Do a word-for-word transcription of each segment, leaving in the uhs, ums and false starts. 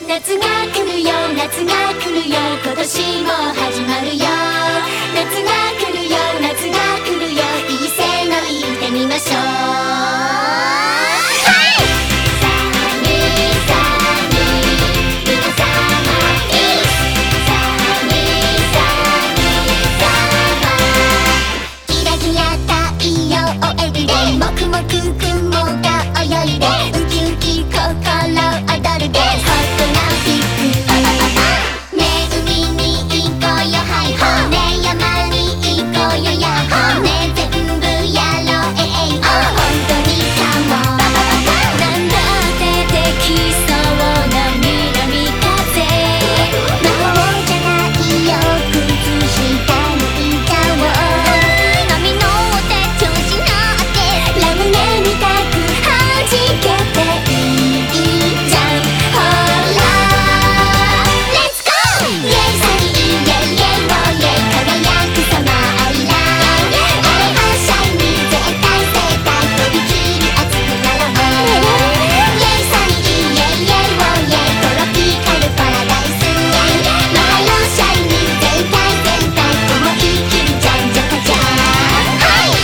夏が来るよ夏が来るよ今年も始まるよ。夏が来るよ夏が来るよいいせの言ってみましょう。もくもく雲が泳いでウキウキ心躍るでホットなビッグねえ海に行こうよハイホーねえ山に行こうよヤッホーねえ全部やろうええいお本当にかもなんだってできそうな南風魔法じゃないよ崩した抜いちゃおう波の手調子のラムネみたく弾けていいじゃんほら Let's go! イエイサリーイエイイエイオーイエイ輝くサマーアイラインあれはシャイニー絶対正解とびきり熱くなろうイエイサリーイエイイエイオーイエイトロピカルパラダイスマハロシャイニー全開全開思い切りじゃんじゃかじゃんはい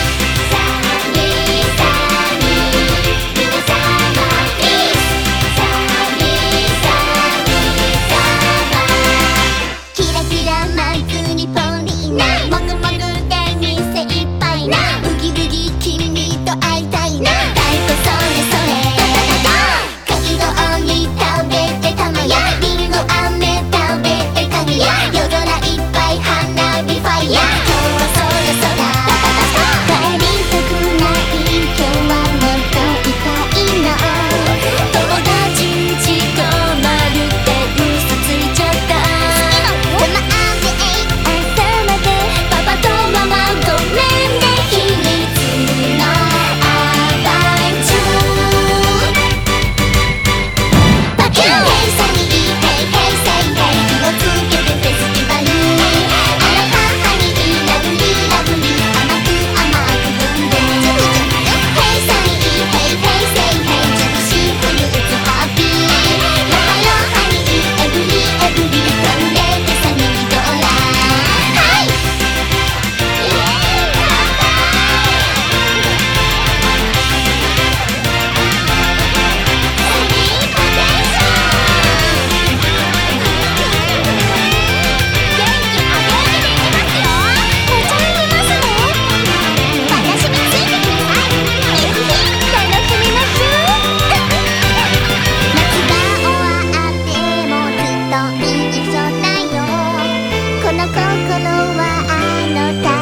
キラキラマイクにポリーなもぐもぐで店いっぱいなブギブギ君と会いたいな太鼓それそれかき氷食べてたまやリンゴ飴食べてかぐや夜空いっぱい花火ファイヤー今日はそれそら帰りたくない今日はもっといたいの友達んち泊まるって嘘ついちゃった生で朝までパパとママごめんね秘密のアバンチューバキューヘイサニーヘイヘイセイヘイ火をつけてフェスティバルあらはハニーラブリーラブリー甘く甘くぶんでヘイサニーヘイヘイセイヘイジューシーフルーツハッピーマハロハニーエブリーエブリー飛んでてサニードラはいイエーイこの心はあの